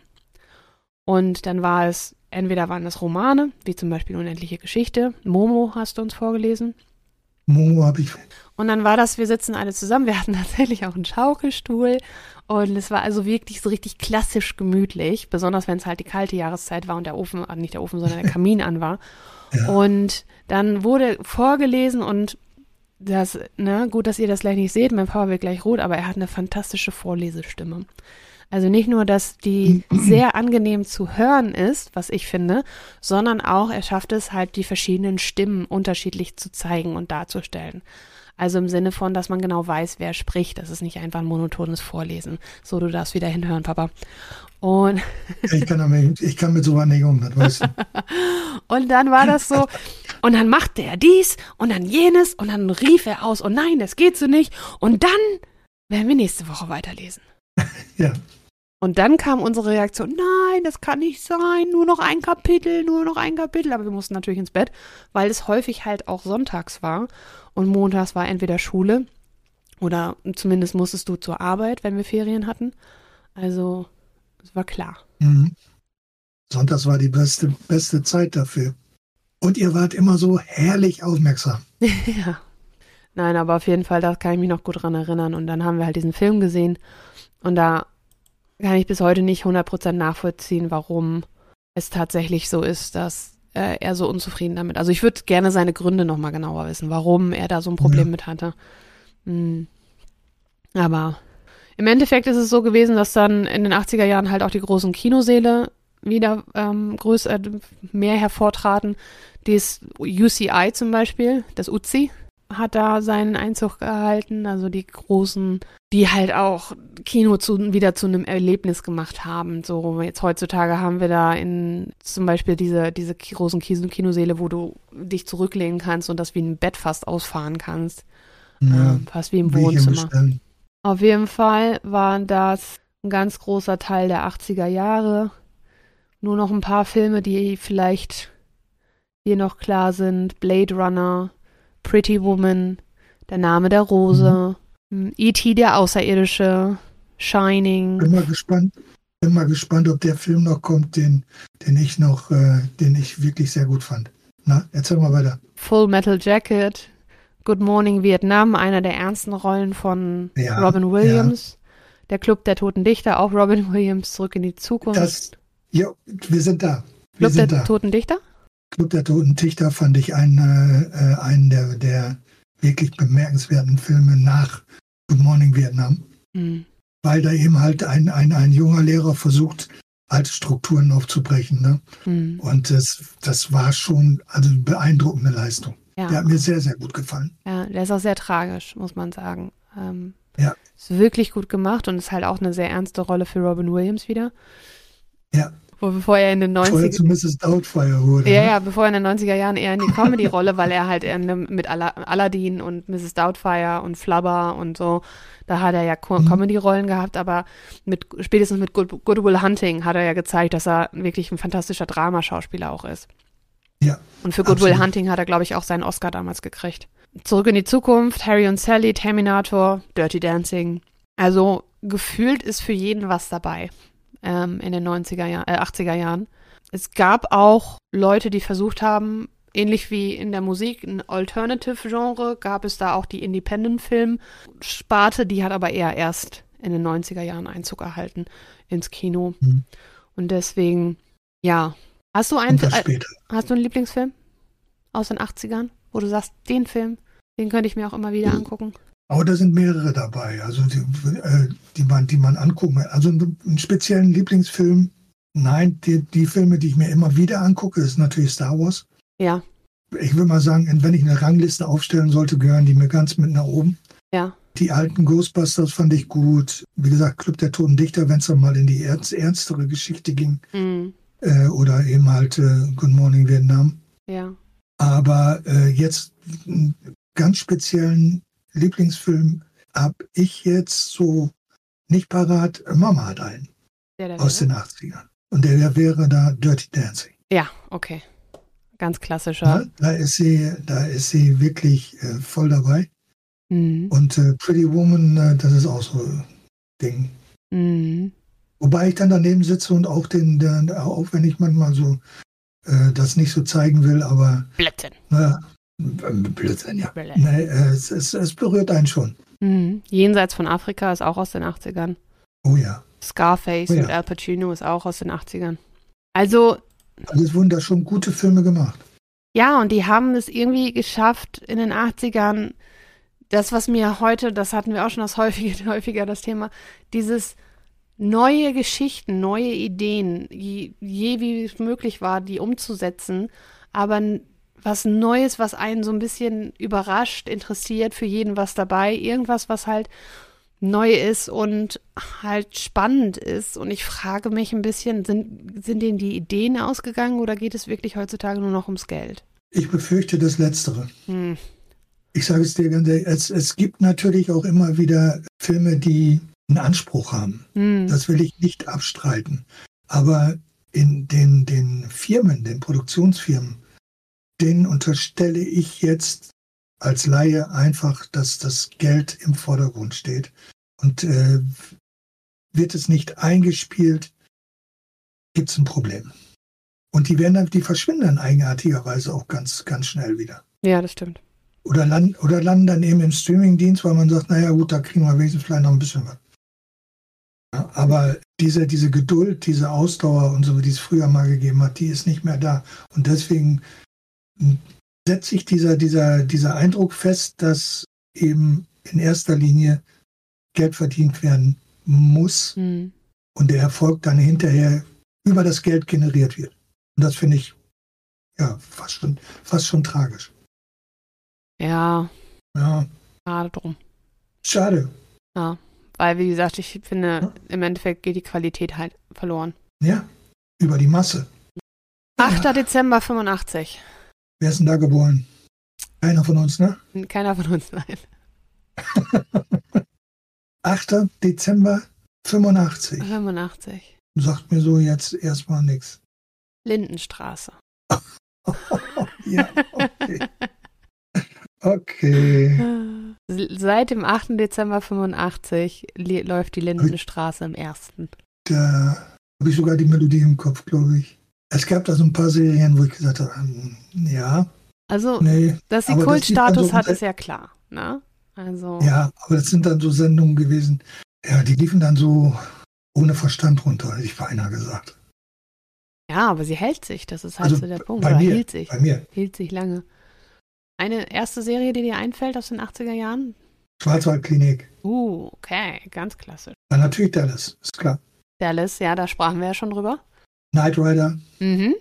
Und dann war es, entweder waren es Romane, wie zum Beispiel Unendliche Geschichte, Momo hast du uns vorgelesen. Momo habe ich. Und dann war das, wir sitzen alle zusammen, wir hatten tatsächlich auch einen Schaukelstuhl und es war also wirklich so richtig klassisch gemütlich, besonders wenn es halt die kalte Jahreszeit war und der Ofen, nicht der Ofen, sondern der Kamin an war. Ja. Und dann wurde vorgelesen und das, ne, gut, dass ihr das gleich nicht seht, mein Papa wird gleich rot, aber er hat eine fantastische Vorlesestimme. Also nicht nur, dass die sehr angenehm zu hören ist, was ich finde, sondern auch, er schafft es halt, die verschiedenen Stimmen unterschiedlich zu zeigen und darzustellen. Also im Sinne von, dass man genau weiß, wer spricht. Das ist nicht einfach ein monotones Vorlesen. So, du darfst wieder hinhören, Papa. Und ich, kann damit, ich kann mit sowas nicht um, das weißt du. Und dann war das so, und dann machte er dies und dann jenes und dann rief er aus, oh nein, das geht so nicht. Und dann werden wir nächste Woche weiterlesen. Ja. Und dann kam unsere Reaktion, nein, das kann nicht sein, nur noch ein Kapitel, nur noch ein Kapitel. Aber wir mussten natürlich ins Bett, weil es häufig halt auch sonntags war. Und montags war entweder Schule oder zumindest musstest du zur Arbeit, wenn wir Ferien hatten. Also, es war klar. Mhm. Sonntags war die beste, beste Zeit dafür. Und ihr wart immer so herrlich aufmerksam. Ja. Nein, aber auf jeden Fall, da kann ich mich noch gut dran erinnern. Und dann haben wir halt diesen Film gesehen. Und da kann ich bis heute nicht hundert Prozent nachvollziehen, warum es tatsächlich so ist, dass äh, er so unzufrieden damit. Also ich würde gerne seine Gründe nochmal genauer wissen, warum er da so ein Problem ja. mit hatte. Hm. Aber im Endeffekt ist es so gewesen, dass dann in den achtziger Jahren halt auch die großen Kinosäle wieder ähm, größer, mehr hervortraten. Das U C I zum Beispiel, das U Z I, hat da seinen Einzug gehalten, also die großen, die halt auch Kino zu, wieder zu einem Erlebnis gemacht haben. So jetzt heutzutage haben wir da in zum Beispiel diese, diese großen Kinosäle, wo du dich zurücklehnen kannst und das wie ein Bett fast ausfahren kannst. Ja, ähm, fast wie im Wohnzimmer. Auf jeden Fall war das ein ganz großer Teil der achtziger Jahre. Nur noch ein paar Filme, die vielleicht hier noch klar sind. Blade Runner, Pretty Woman, Der Name der Rose, mhm. E T der Außerirdische, Shining. Bin mal gespannt, bin mal gespannt, ob der Film noch kommt, den, den ich noch, äh, den ich wirklich sehr gut fand. Na, erzähl mal weiter. Full Metal Jacket, Good Morning Vietnam, einer der ernsten Rollen von ja, Robin Williams. Ja. Der Club der Toten Dichter, auch Robin Williams, Zurück in die Zukunft. Das, ja, wir sind da. Wir Club sind der da. Toten Dichter? Club der Toten Dichter fand ich einen, äh, einen der, der wirklich bemerkenswerten Filme nach Good Morning Vietnam, mhm. weil da eben halt ein, ein, ein junger Lehrer versucht, alte Strukturen aufzubrechen. Ne? Mhm. Und das, das war schon also eine beeindruckende Leistung. Ja. Der hat mir sehr, sehr gut gefallen. Ja, der ist auch sehr tragisch, muss man sagen. Ähm, ja. Ist wirklich gut gemacht und ist halt auch eine sehr ernste Rolle für Robin Williams wieder. Ja. Wo, bevor er in den neunziger Vorher zu Misses Doubtfire wurde. Ja, ne? ja, bevor er in den neunziger Jahren eher in die Comedy-Rolle, weil er halt mit Aladdin und Misses Doubtfire und Flubber und so, da hat er ja Co- mhm. Comedy-Rollen gehabt, aber mit, spätestens mit Good, Good Will Hunting hat er ja gezeigt, dass er wirklich ein fantastischer Dramaschauspieler auch ist. Ja. Und für Good Will Hunting hat er, glaube ich, auch seinen Oscar damals gekriegt. Zurück in die Zukunft, Harry und Sally, Terminator, Dirty Dancing. Also gefühlt ist für jeden was dabei. In den neunziger Jahren, äh, achtziger Jahren. Es gab auch Leute, die versucht haben, ähnlich wie in der Musik, ein Alternative-Genre, gab es da auch die Independent-Film-Sparte, die hat aber eher erst in den neunziger Jahren Einzug erhalten ins Kino. Mhm. Und deswegen, ja. Hast du einen, äh, hast du einen Lieblingsfilm aus den achtzigern, wo du sagst, den Film, den könnte ich mir auch immer wieder mhm. angucken? Aber da sind mehrere dabei, also die, äh, die, man, die man angucken. Also einen speziellen Lieblingsfilm, nein, die, die Filme, die ich mir immer wieder angucke, ist natürlich Star Wars. Ja. Ich würde mal sagen, wenn ich eine Rangliste aufstellen sollte, gehören die mir ganz mit nach oben. Ja. Die alten Ghostbusters fand ich gut. Wie gesagt, Club der Toten Dichter, wenn es dann mal in die ernst, ernstere Geschichte ging. Mhm. Äh, oder eben halt äh, Good Morning Vietnam. Ja. Aber äh, jetzt einen ganz speziellen Lieblingsfilm habe ich jetzt so nicht parat. Mama hat einen der, der aus wäre? den achtzigern. Und der, der wäre da Dirty Dancing. Ja, okay. ganz klassischer. Ja, da ist sie, da ist sie wirklich äh, voll dabei. Mhm. Und äh, Pretty Woman, äh, das ist auch so ein Ding. Mhm. Wobei ich dann daneben sitze und auch den, den auch wenn ich manchmal so äh, das nicht so zeigen will, aber Blödsinn. naja, Blödsinn, ja. Blödsinn. Nee, äh, es, es, es berührt einen schon. Mhm. Jenseits von Afrika ist auch aus den achtzigern. Oh ja. Scarface Oh ja. mit Al Pacino ist auch aus den achtzigern. Also, Also es wurden da schon gute Filme gemacht. ja, und die haben es irgendwie geschafft in den achtzigern, das, was mir heute, das hatten wir auch schon das häufige, häufiger das Thema, dieses neue Geschichten, neue Ideen, je, je wie es möglich war, die umzusetzen, aber n- was Neues, was einen so ein bisschen überrascht, interessiert, für jeden was dabei, irgendwas, was halt neu ist und halt spannend ist. Und ich frage mich ein bisschen, sind, sind denen die Ideen ausgegangen oder geht es wirklich heutzutage nur noch ums Geld? Ich befürchte das Letztere. Hm. Ich sage es dir ganz ehrlich, es, es gibt natürlich auch immer wieder Filme, die einen Anspruch haben. Hm. Das will ich nicht abstreiten. Aber in den, den Firmen, den Produktionsfirmen, denen unterstelle ich jetzt als Laie einfach, dass das Geld im Vordergrund steht. Und äh, wird es nicht eingespielt, gibt es ein Problem. Und die werden dann, die verschwinden dann eigenartigerweise auch ganz, ganz schnell wieder. Ja, das stimmt. Oder, land, oder landen dann eben im Streamingdienst, weil man sagt, naja gut, da kriegen wir wenigstens vielleicht noch ein bisschen was. Ja, aber diese, diese Geduld, diese Ausdauer und so, wie es früher mal gegeben hat, die ist nicht mehr da. Und deswegen setzt sich dieser, dieser, dieser Eindruck fest, dass eben in erster Linie Geld verdient werden muss Hm. und der Erfolg dann hinterher über das Geld generiert wird. Und das finde ich ja fast schon, fast schon tragisch. Ja, Ja, schade drum. schade. Ja, weil, wie gesagt, ich finde, Ja. im Endeffekt geht die Qualität halt verloren. Ja, über die Masse. achter Dezember fünfundachtzig. Wer ist denn da geboren? Keiner von uns, ne? Keiner von uns, nein. achter Dezember fünfundachtzig. fünfundachtzig. Sagt mir so jetzt erstmal nichts. Lindenstraße. Ja, okay. Okay. Seit dem achten Dezember fünfundachtzig li- läuft die Lindenstraße im ersten. Da habe ich sogar die Melodie im Kopf, glaube ich. Es gab da so ein paar Serien, wo ich gesagt habe, hm, ja, Also, nee. dass sie aber das lief dann Kultstatus so- hat, ist ja klar. Ne? Also, Ja, aber das sind dann so Sendungen gewesen, ja, die liefen dann so ohne Verstand runter, hätte ich beinahe gesagt. ja, aber sie hält sich. Das ist halt Also so der Punkt. bei Oder mir, hielt sich. bei mir. Hielt sich lange. Eine erste Serie, die dir einfällt aus den achtziger Jahren? Schwarzwaldklinik. Uh, okay, ganz klassisch. Dann natürlich Dallas, ist klar. Dallas, ja, da sprachen wir ja schon drüber. Knight Rider. Mhm.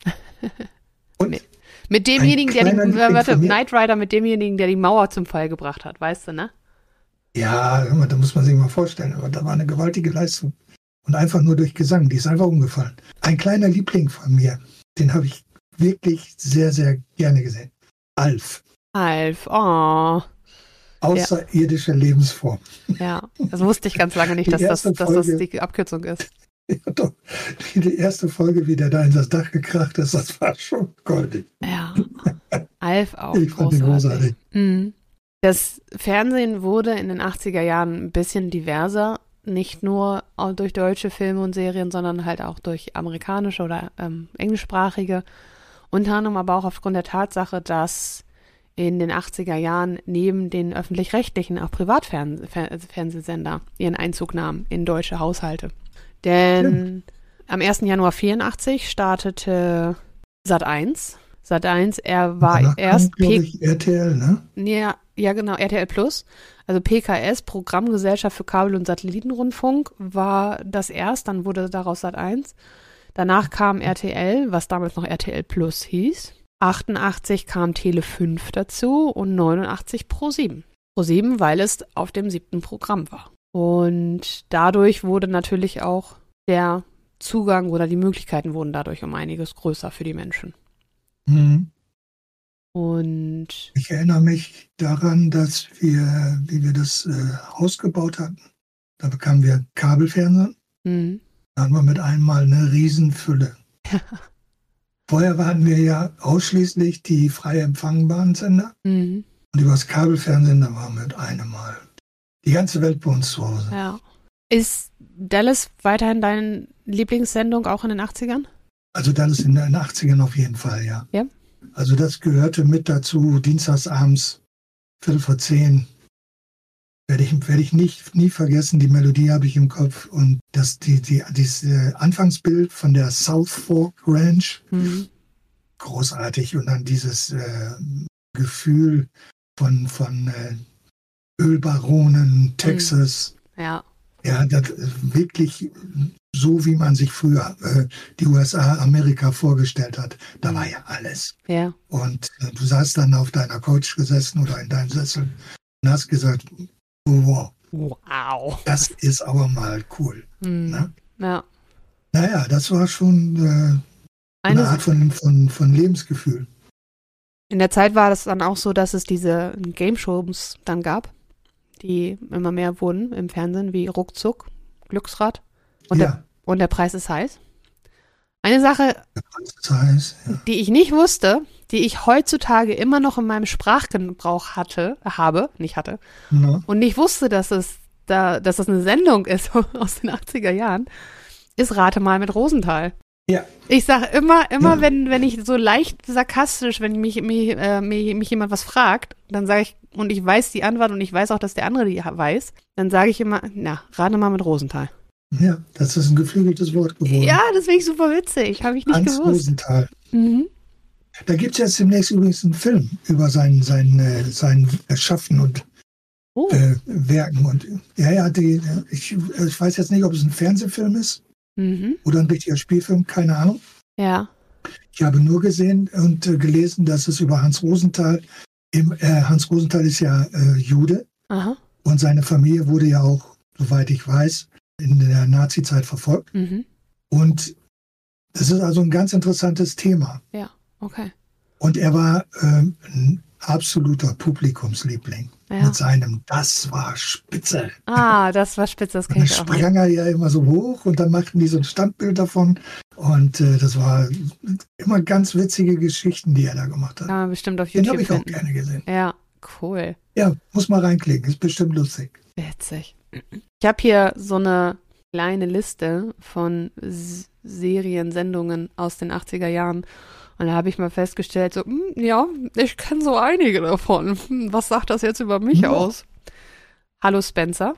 Und mit, mit demjenigen, der die, kleiner Liebling warte, von mir. Knight Rider mit demjenigen, der die Mauer zum Fall gebracht hat, weißt du, ne? Ja, hör mal, da muss man sich mal vorstellen, aber da war eine gewaltige Leistung. Und einfach nur durch Gesang, die ist einfach umgefallen. Ein kleiner Liebling von mir, den habe ich wirklich sehr, sehr gerne gesehen. Alf. Alf, oh. Außerirdische Lebensform. Ja, das wusste ich ganz lange nicht, Die dass das, erste dass das Folge. die Abkürzung ist. Ja, doch. Die erste Folge, wie der da in das Dach gekracht ist, das war schon goldig. Ja, Alf auch Ich fand den großartig. großartig. Mhm. Das Fernsehen wurde in den achtziger Jahren ein bisschen diverser, nicht nur durch deutsche Filme und Serien, sondern halt auch durch amerikanische oder ähm, englischsprachige. Unter anderem aber auch aufgrund der Tatsache, dass in den achtziger Jahren neben den öffentlich-rechtlichen auch Privatfernsehsender ihren Einzug nahmen in deutsche Haushalte. Denn am ersten Januar vierundachtzig startete Sat eins. Sat eins, er war Danach erst kam, glaub P- ich, R T L, ne? ja, ja, genau, R T L Plus, also P K S, Programmgesellschaft für Kabel- und Satellitenrundfunk, war das erst, dann wurde daraus Sat eins. Danach kam R T L, was damals noch R T L Plus hieß. achtundachtzig kam Tele fünf dazu und neunundachtzig Pro sieben. Pro sieben, weil es auf dem siebten Programm war. Und dadurch wurde natürlich auch der Zugang oder die Möglichkeiten wurden dadurch um einiges größer für die Menschen. Mhm. Und Ich erinnere mich daran, dass wir, wie wir das äh, Haus gebaut hatten, da bekamen wir Kabelfernsehen. mh, Da hatten wir mit einmal eine Riesenfülle. Vorher hatten wir ja ausschließlich die frei empfangbaren Sender. Mhm. Und über das Kabelfernsehen, da waren wir mit einem Mal. Die ganze Welt bei uns zu Hause. Ja. Ist Dallas weiterhin deine Lieblingssendung, auch in den achtzigern? Also Dallas in den achtzigern auf jeden Fall, ja. Ja. Also das gehörte mit dazu, dienstagsabends, Viertel vor zehn. Werde ich, werde ich nicht, nie vergessen, die Melodie habe ich im Kopf. Und das, die, die, dieses äh, Anfangsbild von der South Fork Ranch, Mhm. großartig. Und dann dieses äh, Gefühl von, von äh, Ölbaronen, Texas. Ja. Ja, das ist wirklich so, wie man sich früher äh, die U S A, Amerika vorgestellt hat. Da war ja alles. Ja. Und äh, du saßt dann auf deiner Couch gesessen oder in deinem Sessel und hast gesagt, wow, Wow. das ist aber mal cool. Mhm. Ne? Ja. Naja, das war schon äh, Eine eine Art von, von, von Lebensgefühl. In der Zeit war das dann auch so, dass es diese Game-Shows dann gab, die immer mehr wurden im Fernsehen, wie Ruckzuck, Glücksrad und, Ja. der, und der Preis ist heiß. Eine Sache, Das heißt, ja. die ich nicht wusste, die ich heutzutage immer noch in meinem Sprachgebrauch hatte, habe, nicht hatte, Na, und nicht wusste, dass es da, dass das eine Sendung ist aus den achtziger Jahren, ist Rate mal mit Rosenthal. Ja. Ich sage immer, immer, Ja. wenn, wenn ich so leicht sarkastisch, wenn mich, mich, äh, mich, mich jemand was fragt, dann sage ich, und ich weiß die Antwort und ich weiß auch, dass der andere die weiß, dann sage ich immer, na, rate mal mit Rosenthal. ja, das ist ein geflügeltes Wort geworden. Ja, das finde ich super witzig, habe ich nicht Hans gewusst. Rosenthal. Mhm. Da gibt es jetzt demnächst übrigens einen Film über sein, sein, äh, sein Schaffen und Oh, äh, Werken. Und ja, ja, die, ich, ich weiß jetzt nicht, ob es ein Fernsehfilm ist mhm. oder ein richtiger Spielfilm, keine Ahnung. Ja, Ich habe nur gesehen und äh, gelesen, dass es über Hans Rosenthal, im, äh, Hans Rosenthal ist ja äh, Jude aha, und seine Familie wurde ja auch, soweit ich weiß, in der Nazizeit verfolgt. mhm. Und das ist also ein ganz interessantes Thema. Okay, Und er war ähm, ein absoluter Publikumsliebling ja. mit seinem Das war spitze. Ah, das war spitze, das Und kenne dann ich auch noch. sprang er ja immer so hoch und dann machten die so ein Standbild davon. Und äh, das war immer ganz witzige Geschichten, die er da gemacht hat. Kann man bestimmt auf Den YouTube habe ich auch finden. gerne gesehen. Ja, cool. Ja, muss mal reinklicken, ist bestimmt lustig. Witzig. Ich habe hier so eine kleine Liste von S- Serien, Sendungen aus den achtziger Jahren. Und da habe ich mal festgestellt, so, hm, ja, ich kenne so einige davon. Hm, was sagt das jetzt über mich Ja. aus? Hallo Spencer.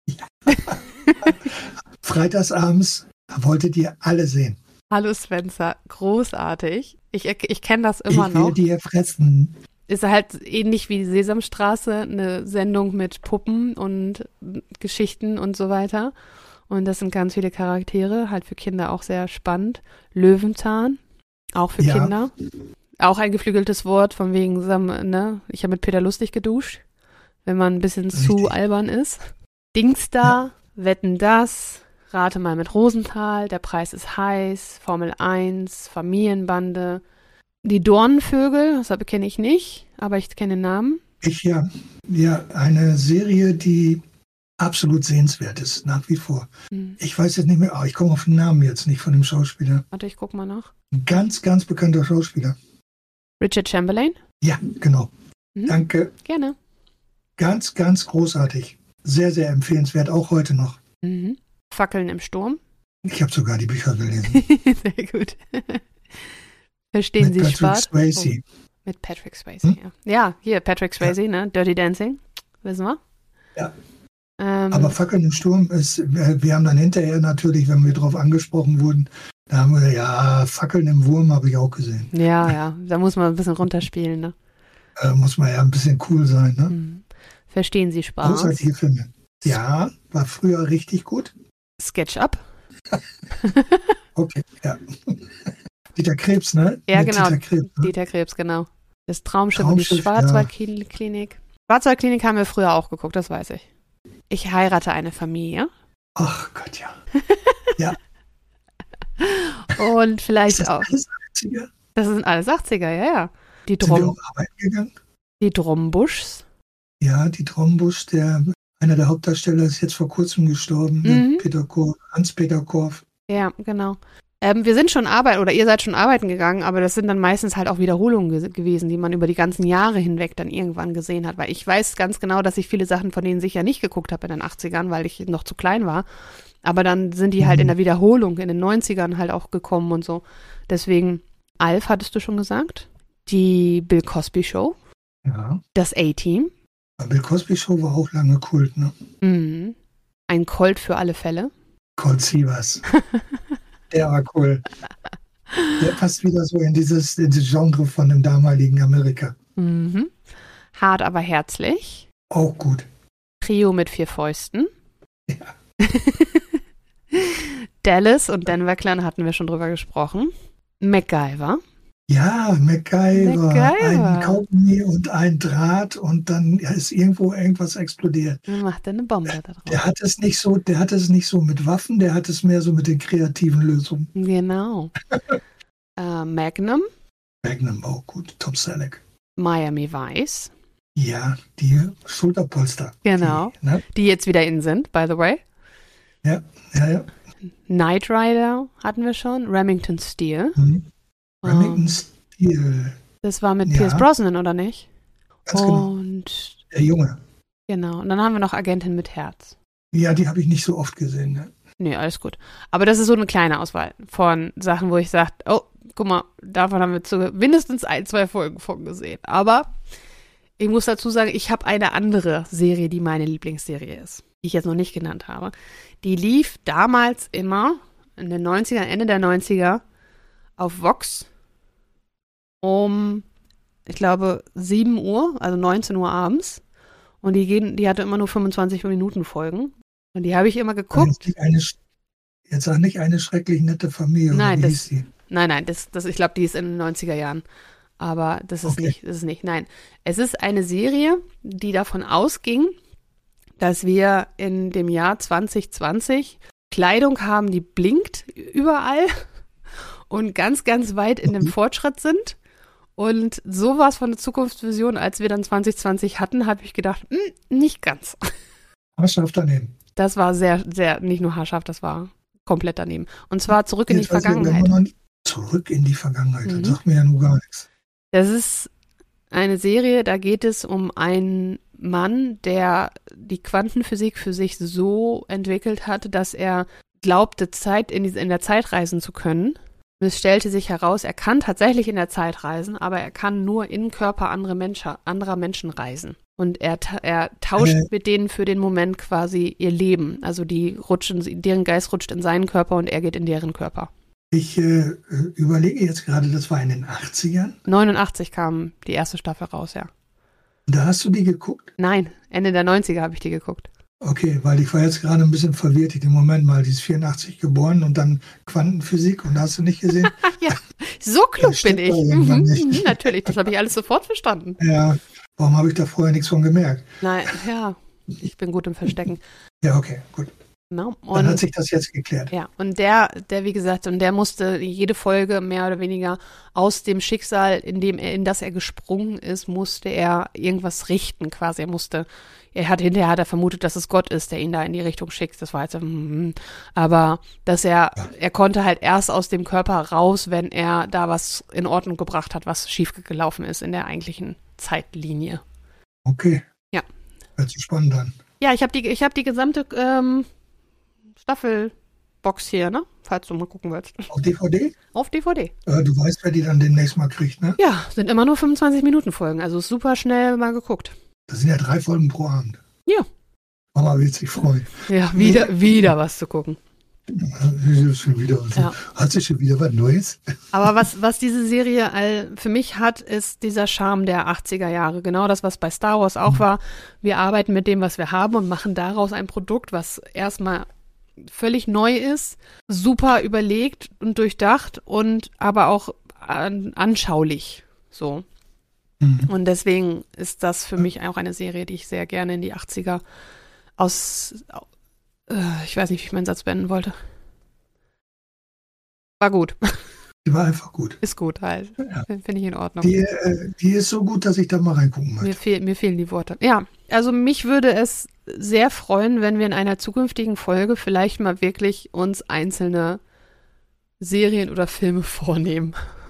Freitagsabends wolltet ihr alle sehen. Hallo Spencer. Großartig. Ich, ich kenne das immer ich will noch. dir fressen. Ist halt ähnlich wie Sesamstraße, eine Sendung mit Puppen und Geschichten und so weiter. Und das sind ganz viele Charaktere, halt für Kinder auch sehr spannend. Löwenzahn, auch für Ja. Kinder. Auch ein geflügeltes Wort, von wegen, Sam- ne, ich habe mit Peter Lustig geduscht, wenn man ein bisschen zu Richtig. albern ist. Dingsda, Wetten das, Rate mal mit Rosenthal, Der Preis ist heiß, Formel eins, Familienbande. Die Dornenvögel, das kenne ich nicht, aber ich kenne den Namen. Ich ja, ja, eine Serie, die absolut sehenswert ist, nach wie vor. Hm. Ich weiß jetzt nicht mehr, ah, ich komme auf den Namen jetzt nicht von dem Schauspieler. Warte, ich guck mal nach. Ein ganz, ganz bekannter Schauspieler. Richard Chamberlain? Ja, genau. Mhm. Danke. Gerne. Ganz, ganz großartig. Sehr, sehr empfehlenswert, auch heute noch. Mhm. Fackeln im Sturm. Ich habe sogar die Bücher gelesen. Sehr gut. Verstehen Mit Sie Patrick Spaß? Swayze. Oh, mit Patrick Swayze, Hm? ja. Ja, hier, Patrick Swayze, ne? Dirty Dancing, wissen wir. Ja. Ähm, Aber Fackeln im Sturm ist, wir wir haben dann hinterher natürlich, wenn wir darauf angesprochen wurden, da haben wir, ja, Fackeln im Wurm habe ich auch gesehen. ja, ja, da muss man ein bisschen runterspielen, ne? Äh, muss man ja ein bisschen cool sein, ne? Mhm. Verstehen Sie Spaß? Großartige Filme. Ja, war früher richtig gut. SketchUp? Okay, ja. Dieter Krebs, ne? Ja, Mit genau. Dieter Krebs, ne? Dieter Krebs, genau. Das Traumschiff, und die Traumschiff, Schwarzwaldklinik. Schwarzwaldklinik haben wir früher auch geguckt, das weiß ich. Ich heirate eine Familie. Ach Gott, ja. Ja. Und Ist vielleicht das auch. alles achtziger? Das sind alles achtziger, ja, ja. Die, Sind wir Drum, auch arbeiten gegangen? die Drombuschs. Ja, die Trombusch, der, einer der Hauptdarsteller ist jetzt vor kurzem gestorben, Mhm. Peter Korf, Hans-Peter Korf. Ja, genau. Ähm, wir sind schon arbeiten, oder ihr seid schon arbeiten gegangen, aber das sind dann meistens halt auch Wiederholungen ge- gewesen, die man über die ganzen Jahre hinweg dann irgendwann gesehen hat. Weil ich weiß ganz genau, dass ich viele Sachen von denen sicher nicht geguckt habe in den achtzigern, weil ich noch zu klein war. Aber dann sind die halt in der Wiederholung in den neunzigern halt auch gekommen und so. Deswegen, Alf hattest du schon gesagt, die Bill Cosby Show, Ja. das A-Team, Aber Bill Cosby Show war auch lange Kult, ne? mhm. ein Colt für alle Fälle. Colt Sievers. Der war cool. Der passt wieder so in dieses, in dieses Genre von dem damaligen Amerika. Mhm. Hart, aber herzlich. Auch gut. Trio mit vier Fäusten. Ja. Dallas und Denver Clan hatten wir schon drüber gesprochen. MacGyver. Ja, MacGyver. MacGyver. Ein Kaugummi und ein Draht und dann ist irgendwo irgendwas explodiert. Dann macht er eine Bombe da drauf. Der hat es nicht so, der hat es nicht so mit Waffen, der hat es mehr so mit den kreativen Lösungen. Genau. äh, Magnum. Magnum auch gut. Tom Selleck. Miami Vice. Ja, die Schulterpolster. Genau. Die, ne? Die jetzt wieder in sind, by the way. Ja, ja, ja. Knight Rider hatten wir schon. Remington Steele. Mhm. Oh, Remington Steele. das war mit Ja. Pierce Brosnan, oder nicht? Ganz genau. Und Der Junge. genau. Und dann haben wir noch Agentin mit Herz. Ja, die habe ich nicht so oft gesehen. Ne? Nee, alles gut. Aber das ist so eine kleine Auswahl von Sachen, wo ich sage, oh, guck mal, davon haben wir zu mindestens ein, zwei Folgen von gesehen. Aber ich muss dazu sagen, ich habe eine andere Serie, die meine Lieblingsserie ist, die ich jetzt noch nicht genannt habe. Die lief damals immer in den neunzigern, Ende der neunziger auf Vox um, ich glaube, sieben Uhr, also neunzehn Uhr abends. Und die, gehen, die hatte immer nur fünfundzwanzig Minuten Folgen. Und die habe ich immer geguckt. Jetzt, nicht eine, jetzt sag nicht eine schrecklich nette Familie. Nein, oder wie das- hieß die? Nein, nein, das, das, ich glaube, die ist in den neunziger Jahren. Aber das ist Okay. nicht, das ist nicht, nein. Es ist eine Serie, die davon ausging, dass wir in dem Jahr zwanzig zwanzig Kleidung haben, die blinkt überall und ganz, ganz weit in dem Mhm. Fortschritt sind. Und sowas von der Zukunftsvision, als wir dann zwanzig zwanzig hatten, habe ich gedacht, hm, nicht ganz. Haarscharf daneben. Das war sehr, sehr, nicht nur haarscharf, das war komplett daneben. Und zwar zurück in die Jetzt weiß ich aber Vergangenheit. immer noch nicht- Zurück in die Vergangenheit. Mhm. Das sagt mir ja nur gar nichts. Das ist eine Serie, da geht es um einen Mann, der die Quantenphysik für sich so entwickelt hat, dass er glaubte, Zeit in, die, in der Zeit reisen zu können. Und es stellte sich heraus, er kann tatsächlich in der Zeit reisen, aber er kann nur in Körper andere Menschen, anderer Menschen reisen. Und er, ta- er tauscht Äh. mit denen für den Moment quasi ihr Leben. Also die rutschen, deren Geist rutscht in seinen Körper und er geht in deren Körper. Ich äh, überlege jetzt gerade, das war in den achtzigern. neunundachtzig kam die erste Staffel raus, ja. Da hast du die geguckt? Nein, Ende der neunziger habe ich die geguckt. Okay, weil ich war jetzt gerade ein bisschen verwirrt. Ich den Moment mal, die ist vierundachtzig geboren und dann Quantenphysik und hast du nicht gesehen? Ja, so klug Das bin stimmt ich. doch irgendwann Mhm, nicht. mhm, natürlich, das habe ich alles sofort verstanden. Ja, warum habe ich da vorher nichts von gemerkt? Nein, ja, ich bin gut im Verstecken. Ja, okay, gut. No? Dann hat Und sich das jetzt geklärt. ja, und der, der, wie gesagt, und der musste jede Folge mehr oder weniger aus dem Schicksal, in dem er, in das er gesprungen ist, musste er irgendwas richten, quasi. Er musste, er hat hinterher hat er vermutet, dass es Gott ist, der ihn da in die Richtung schickt. Das war jetzt, mm, aber dass er, er konnte halt erst aus dem Körper raus, wenn er da was in Ordnung gebracht hat, was schiefgelaufen ist in der eigentlichen Zeitlinie. Okay. Ja. Hört sich spannend an. Ja, ich habe die, ich habe die gesamte ähm, Staffelbox hier, ne? Falls du mal gucken willst. Auf D V D? Auf D V D. Äh, du weißt, wer die dann demnächst mal kriegt, ne? Ja, sind immer nur fünfundzwanzig Minuten Folgen, also super schnell mal geguckt. Das sind ja drei Folgen pro Abend. Ja. Mama wird sich freuen. Ja, wieder, wieder was zu gucken. Ja, schon wieder, Ja. Hat sich schon wieder was Neues? Aber was, was diese Serie all für mich hat, ist dieser Charme der achtziger Jahre. Genau das, was bei Star Wars auch war. Wir arbeiten mit dem, was wir haben und machen daraus ein Produkt, was erstmal völlig neu ist, super überlegt und durchdacht und aber auch an, anschaulich. So. Mhm. Und deswegen ist das für mich auch eine Serie, die ich sehr gerne in die achtziger aus, äh, ich weiß nicht, wie ich meinen Satz beenden wollte. War gut. Die war einfach gut. Ist gut halt. Ja. Finde ich in Ordnung. Die, äh, die ist so gut, dass ich da mal reingucken Mir, möchte. fehl, mir fehlen die Worte. Ja, also mich würde es sehr freuen, wenn wir in einer zukünftigen Folge vielleicht mal wirklich uns einzelne Serien oder Filme vornehmen.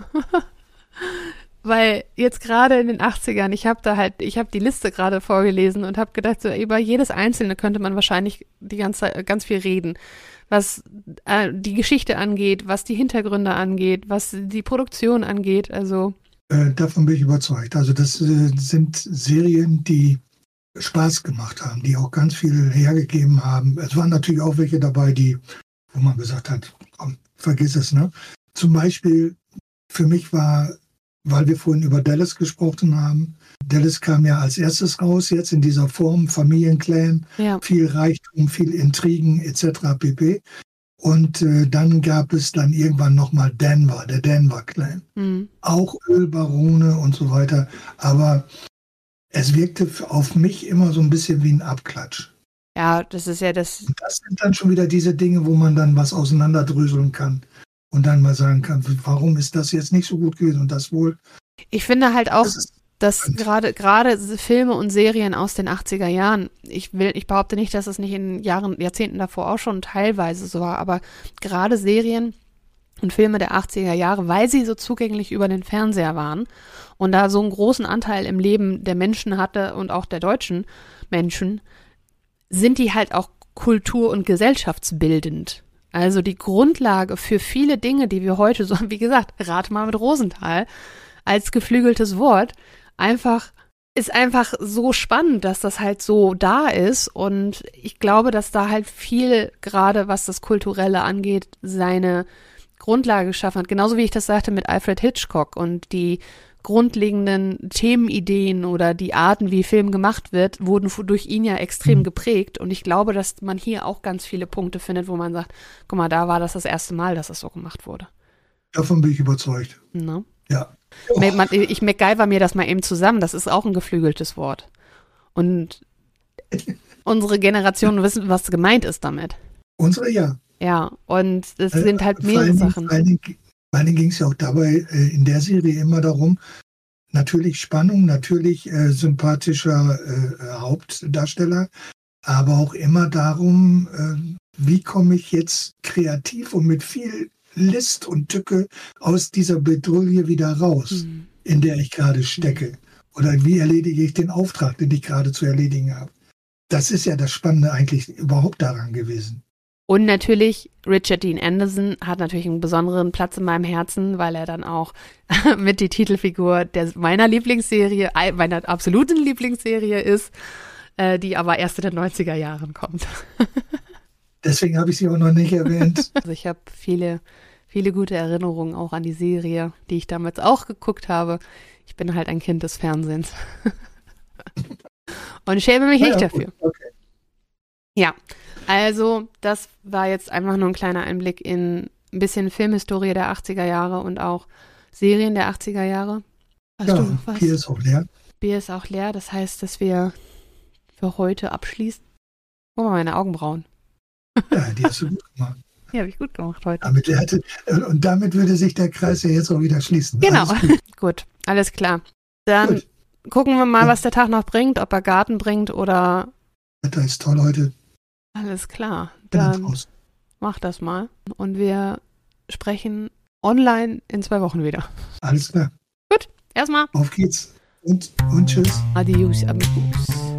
Weil jetzt gerade in den achtzigern, ich habe da halt, ich habe die Liste gerade vorgelesen und habe gedacht, so über jedes Einzelne könnte man wahrscheinlich die ganze Zeit ganz viel reden. Was äh, die Geschichte angeht, was die Hintergründe angeht, was die Produktion angeht, also. Äh, davon bin ich überzeugt. Also das äh, sind Serien, die Spaß gemacht haben, die auch ganz viel hergegeben haben. Es waren natürlich auch welche dabei, die, wo man gesagt hat, komm, vergiss es, ne? Zum Beispiel, für mich war, weil wir vorhin über Dallas gesprochen haben, Dallas kam ja als erstes raus, jetzt in dieser Form, Familienclan, Ja. viel Reichtum, viel Intrigen et cetera pp. Und äh, dann gab es dann irgendwann nochmal Denver, der Denver-Clan. Mhm. Auch Ölbarone und so weiter. Aber es wirkte auf mich immer so ein bisschen wie ein Abklatsch. Ja, das ist ja das. Und das sind dann schon wieder diese Dinge, wo man dann was auseinanderdröseln kann und dann mal sagen kann, warum ist das jetzt nicht so gut gewesen und das wohl. Ich finde halt auch, Das ist dass spannend. gerade gerade Filme und Serien aus den achtziger Jahren, ich will, ich behaupte nicht, dass es nicht in Jahren, Jahrzehnten davor auch schon teilweise so war, aber gerade Serien und Filme der achtziger Jahre, weil sie so zugänglich über den Fernseher waren und da so einen großen Anteil im Leben der Menschen hatte und auch der deutschen Menschen, sind die halt auch kultur- und gesellschaftsbildend. Also die Grundlage für viele Dinge, die wir heute so, wie gesagt, rate mal mit Rosenthal, als geflügeltes Wort, einfach, ist einfach so spannend, dass das halt so da ist. Und ich glaube, dass da halt viel, gerade was das Kulturelle angeht, seine Grundlage geschaffen hat. Genauso wie ich das sagte mit Alfred Hitchcock und die grundlegenden Themenideen oder die Arten, wie Film gemacht wird, wurden durch ihn ja extrem geprägt. Und ich glaube, dass man hier auch ganz viele Punkte findet, wo man sagt, guck mal, da war das das erste Mal, dass das so gemacht wurde. Davon bin ich überzeugt. Ne? Ja. Oh. Ich MacGyver mir das mal eben zusammen, das ist auch ein geflügeltes Wort. Und unsere Generation wissen, was gemeint ist damit. Unsere, ja. Ja, und es Äh, sind halt vor mehrere allen Dingen- Sachen. Vor allen Dingen, vor allen Dingen ging es ja auch dabei äh, in der Serie immer darum, natürlich Spannung, natürlich äh, sympathischer äh, Hauptdarsteller, aber auch immer darum, äh, wie komme ich jetzt kreativ und mit viel List und Tücke aus dieser Bedrulle wieder raus, Mhm. in der ich gerade stecke. Oder wie erledige ich den Auftrag, den ich gerade zu erledigen habe. Das ist ja das Spannende eigentlich überhaupt daran gewesen. Und natürlich, Richard Dean Anderson hat natürlich einen besonderen Platz in meinem Herzen, weil er dann auch mit die Titelfigur der meiner Lieblingsserie, meiner absoluten Lieblingsserie ist, äh, die aber erst in den neunziger Jahren kommt. Deswegen habe ich sie auch noch nicht erwähnt. Also ich habe viele, viele gute Erinnerungen auch an die Serie, die ich damals auch geguckt habe. Ich bin halt ein Kind des Fernsehens. Und schäme mich Ja, nicht ja, dafür. gut, okay. Ja, also das war jetzt einfach nur ein kleiner Einblick in ein bisschen Filmhistorie der achtziger Jahre und auch Serien der achtziger Jahre. Hast Ja, du noch was? Bier ist auch leer. Bier ist auch leer, das heißt, dass wir für heute abschließen. Guck mal, meine Augenbrauen. Ja, die hast du gut gemacht. Die habe ich gut gemacht heute. Damit hätte, und damit würde sich der Kreis ja jetzt auch wieder schließen. Genau. Alles gut. Gut, alles klar. Dann Gut. gucken wir mal, Ja. was der Tag noch bringt, ob er Garten bringt oder Wetter ist toll heute. alles klar. Bin Dann draußen. mach das mal. Und wir sprechen online in zwei Wochen wieder. Alles klar. Erstmal Auf geht's. Und, und tschüss. adios, amigos.